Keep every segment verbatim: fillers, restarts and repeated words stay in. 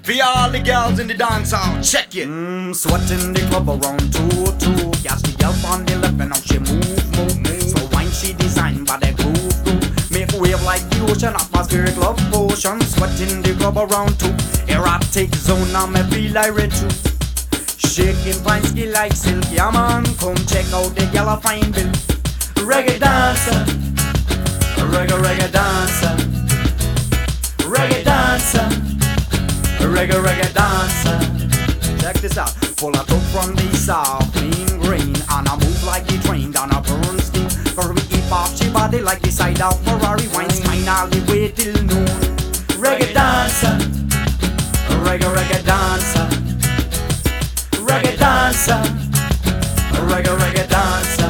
For all the girls in the dance hall, check it. Mmm, sweating the club around two, two. Gas the girl on the left and now she move, move, move. So wine she designed by the groove, groove. Make wave like the ocean, atmospheric love potion. Sweating the club around two. Erotic zone, now me feel like red too. Shaking fine skill like silk, yeah man. Come check out the girl a fine bill. Reggae dancer, reggae reggae dancer, reggae dancer, reggae reggae dancer. Check this out, full of talk from the south, clean green, and I move like the train down a Bernstein. For we keep off she body like the side of Ferrari, wines mine all the way till noon. Reggae dancer, reggae reggae dancer, reggae dancer, reggae reggae dancer.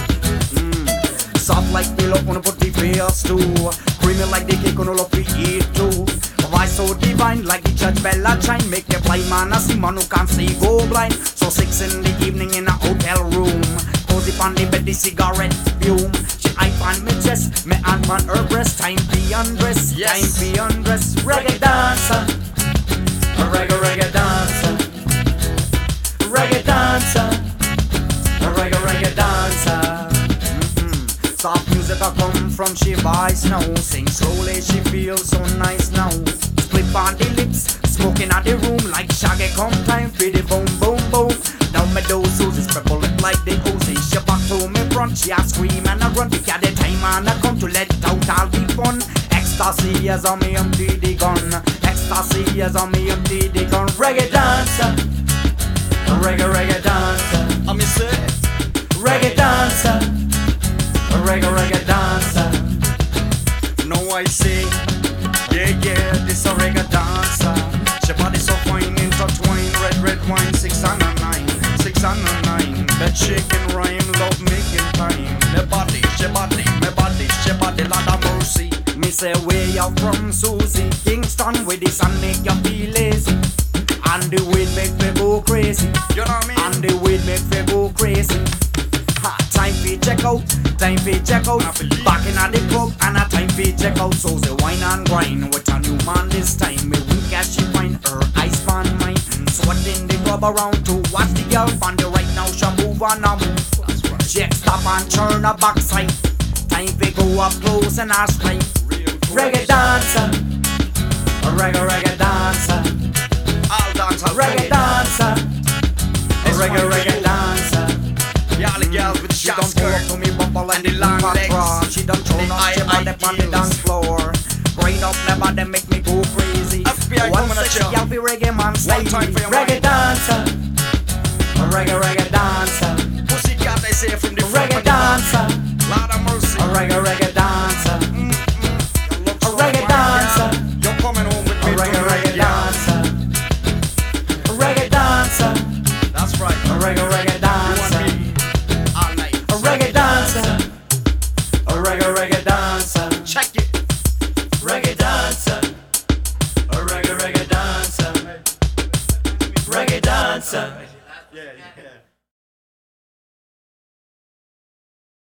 Soft like pillow on put the face too. Creamy like the cake on all of we eat too. Why so divine like the church bell a chime. Make the blind man a see man who can't see go blind. So six in the evening in a hotel room. Cozy on the bed the cigarette fume. She eye on me chest, me hand on her breast. Time be undress, yes. Time be undress. Reggae dancer, reggae reggae dancer, reggae dancer, reggae reggae dancer. Soft music a come from she voice now. Sing slowly, she feels so nice now. Split on the lips, smoking at the room like Shaggy come time for the boom boom boom. Now me do Susie, purple lip like the Uzi. She back to me front, she a scream and a run. We got the time and I come to let out all the fun. Ecstasy is on me empty the gun. Ecstasy is on me empty the gun. Reggae dancer, reggae reggae dancer. I me say, reggae dancer, reggae reggae dancer. no I say, yeah yeah, this a reggae dancer. She body so fine, intertwined, red red wine, six and a nine, six and a nine. Bed shaking rhyme, love making time. Me body, she body, me body, she body, Lord of mercy. Me say where you from, Susie? Kingston with the sun make you feel lazy, and the weed make me go crazy. You know what I mean? And the weed make me go crazy. Ha, time for check out, time for check out. Back in the club and a time for check out. So the wine and grind with a new man this time. Me wink as she find her eyes on mine. Sweating the club around to watch the girl on the right now. She move and a move. Check stop and turn her backside. Time for go up close and ask right. Reggae dancer, reggae reggae dancer, All dancer, reggae dancer, reggae reggae dancer. y'all the girls with the She short done pull up skirt to me bumper like and the the long long legs. She done turn The up, she high, body high on the heels. dance floor. Brain up, never they make me go crazy. F B I One coming at sexy you. gal be reggae man style. time for your Reggae mind. dancer, reggae reggae dancer, Pussy cat they say from the front reggae of the back. dancer, Lord of mercy. reggae reggae dancer, Mm, mm. You look so reggae fine, dancer. girl. You're coming home with me reggae tonight, reggae girl. dancer, reggae dancer, That's right. reggae reggae You dancer, want me all night. reggae dancer, reggae reggae dancer. Check it. Reggae dancer, a reggae reggae dancer, reggae dancer. Yeah, yeah.